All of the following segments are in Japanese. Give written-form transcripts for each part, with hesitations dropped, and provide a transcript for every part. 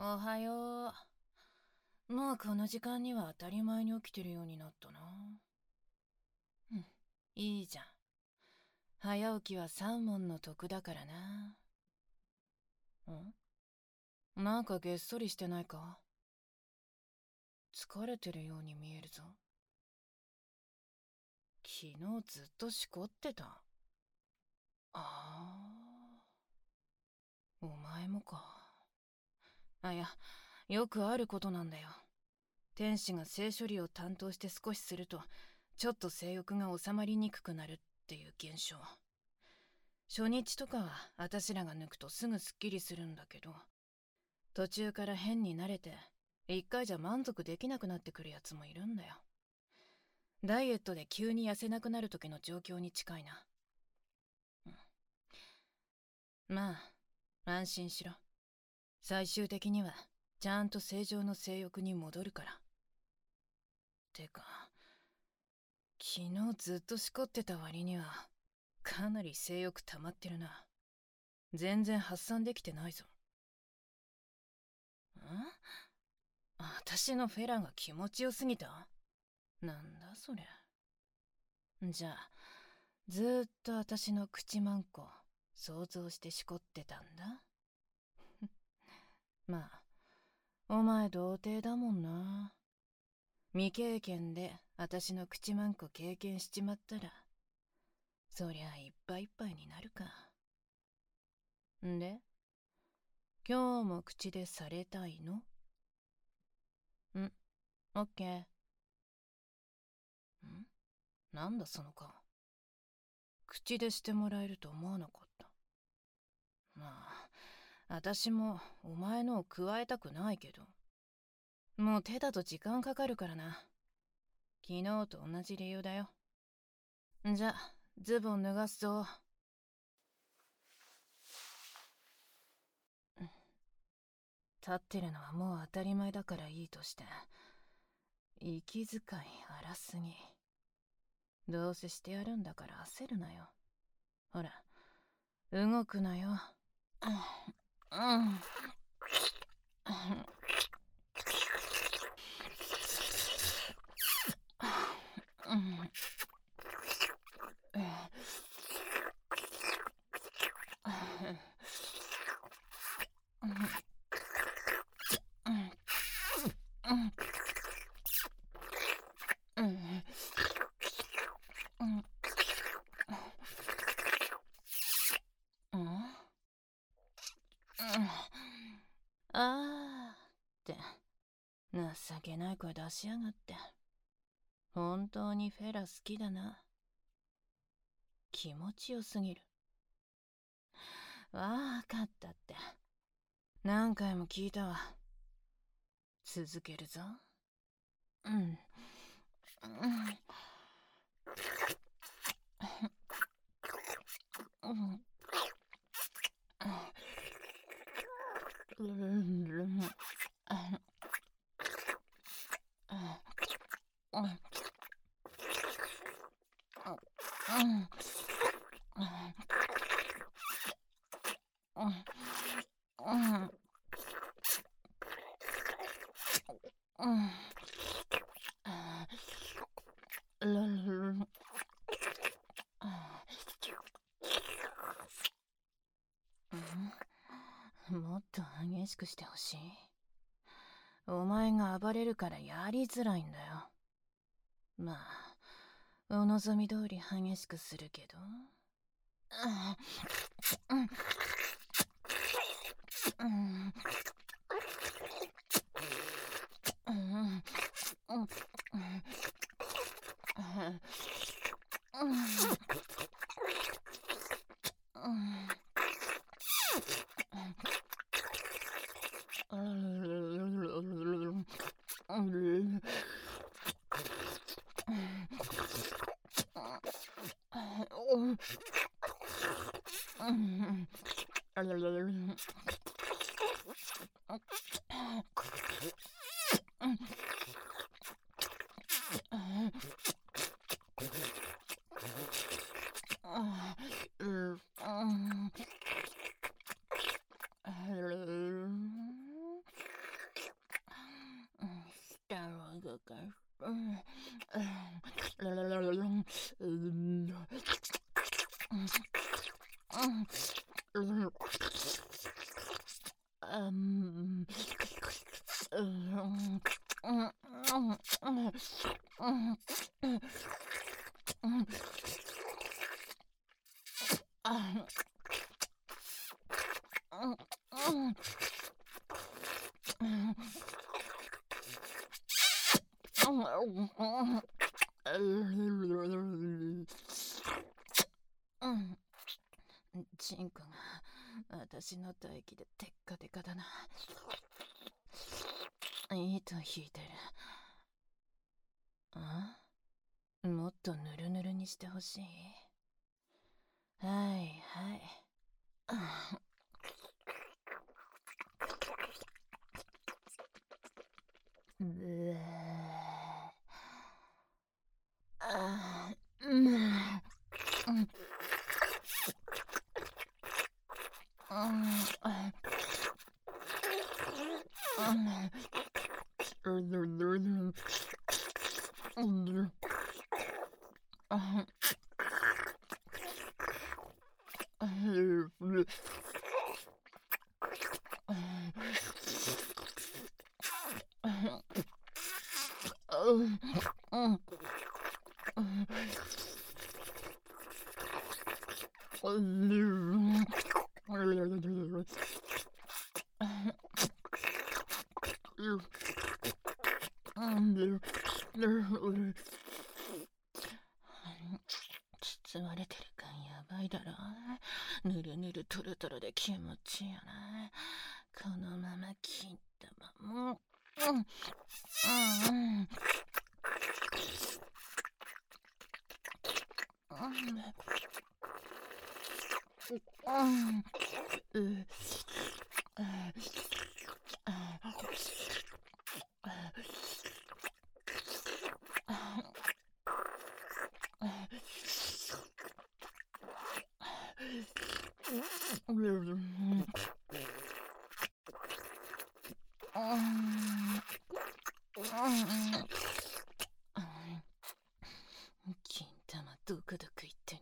おはよう。もうこの時間には当たり前に起きてるようになったな。うん、いいじゃん。早起きは三問の得だからな。なんかげっそりしてないか？疲れてるように見えるぞ。昨日ずっとしこってた。お前もか。いや、よくあることなんだよ。天使が性処理を担当して少しすると、ちょっと性欲が収まりにくくなるっていう現象。初日とかは私らが抜くとすぐスッキリするんだけど、途中から変に慣れて一回じゃ満足できなくなってくるやつもいるんだよ。ダイエットで急に痩せなくなる時の状況に近いな。まあ安心しろ。最終的にはちゃんと正常の性欲に戻るから。てか昨日ずっとしこってた割にはかなり性欲溜まってるな。全然発散できてないぞ。私のフェラが気持ちよすぎた？なんだそれ。じゃあずーっと私の口まんこ想像してしこってたんだ。まあお前童貞だもんな。未経験で私の口まんこ経験しちまったらそりゃいっぱいいっぱいになるか。んで今日も口でされたいの？オッケー。なんだその顔。口でしてもらえると思わなかった。まあ私もお前のを加えたくないけど、もう手だと時間かかるからな。昨日と同じ理由だよ。じゃズボン脱がすぞ。立ってるのはもう当たり前だからいいとして、息遣い荒すぎ。どうせしてやるんだから焦るなよ。ほら動くなよ。あーって情けない声出しやがって。本当にフェラ好きだな。気持ちよすぎる。わかったって。何回も聞いたわ。続けるぞ。もっと激しくしてほしい。お前が暴れるからやりづらいんだよ。まあお望み通り激しくするけど。 チンコが私の唾液でテッカテカだな。糸引いてる。もっとぬるぬるにしてほしい。はいはい。包まれてる感やばいだろ。ぬるぬるトロトロで気持ちいいよな。このまま金玉も金玉どこどこ行ってる。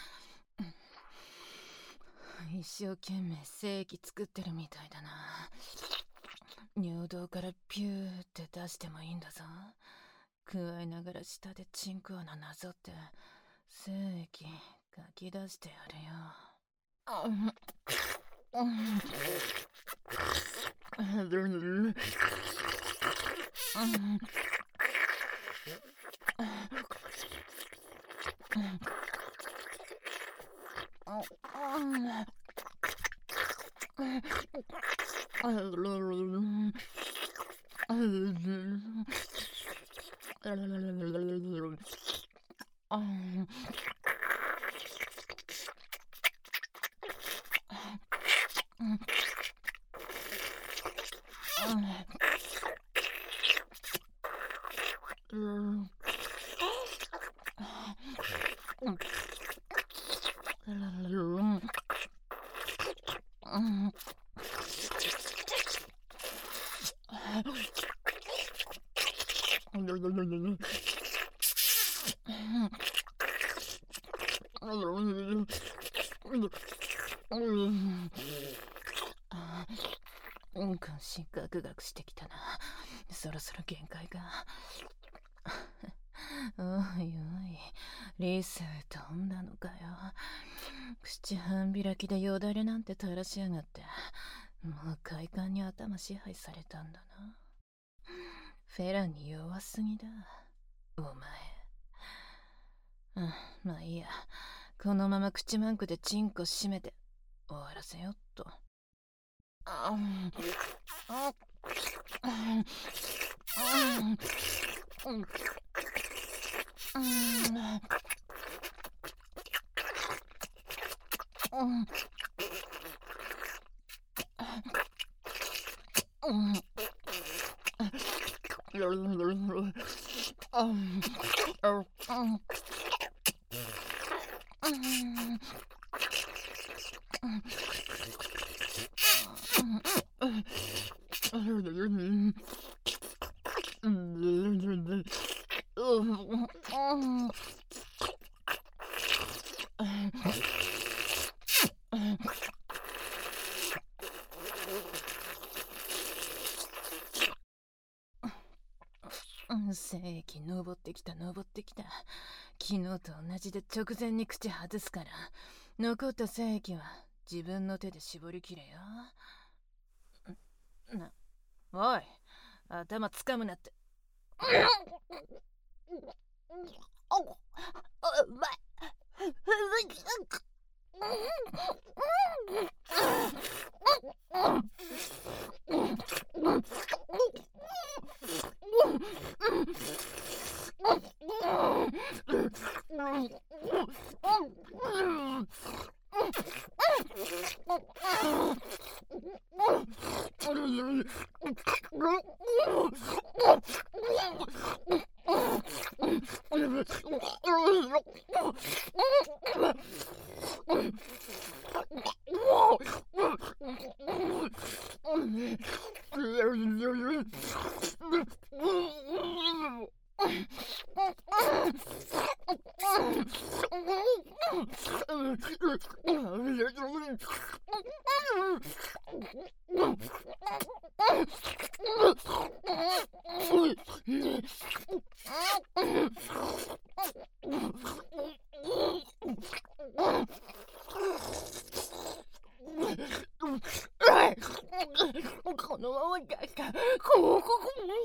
一生懸命精液作ってるみたいだな。尿道からピューって出してもいいんだぞ。加えながら下でチンコ穴なぞって精液かき出してやるよ。関心ガクガクしてきたな。そろそろ限界が。おいおい、リス飛んだのかよ。口半開きでよだれなんて垂らしやがって、もう快感に頭支配されたんだな。フェラに弱すぎだ、お前。まあいいや。このまま口マンクでチンコ閉めて終わらせよっと。 精液登ってきた登ってきた。昨日と同じで直前に口外すから、残った精液は自分の手で絞りきれよ。おい、頭つかむなって。うまい。このままか、ここ。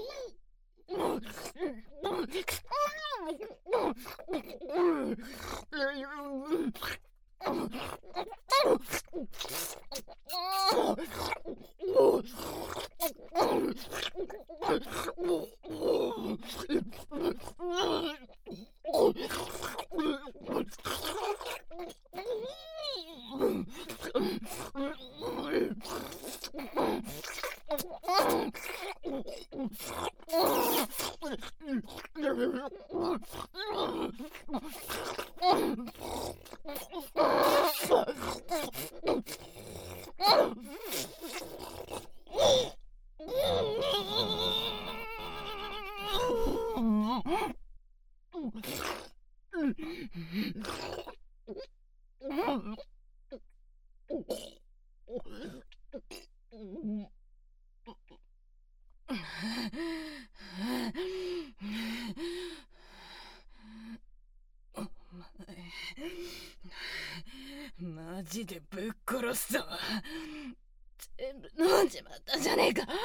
マジでぶっ殺すぞ。全部飲んじまったじゃねえか。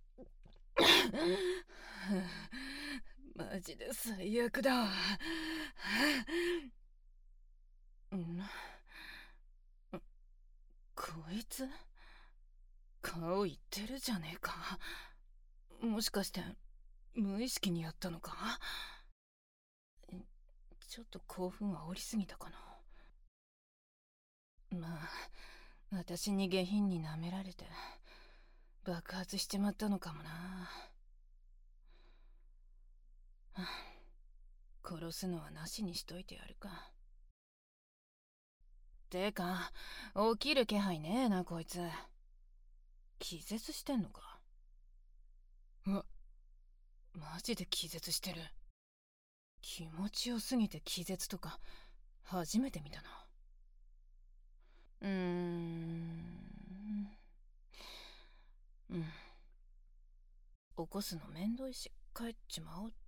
マジで最悪だ。こいつ顔いってるじゃねえか。もしかして無意識にやったのか。ちょっと興奮煽りすぎたかな。まあ私に下品に舐められて爆発しちまったのかもな。殺すのはなしにしといてやるか。てか起きる気配ねえなこいつ。気絶してんのか。マジで気絶してる。気持ちよすぎて気絶とか初めて見たな。起こすのめんどいし帰っちまおうっ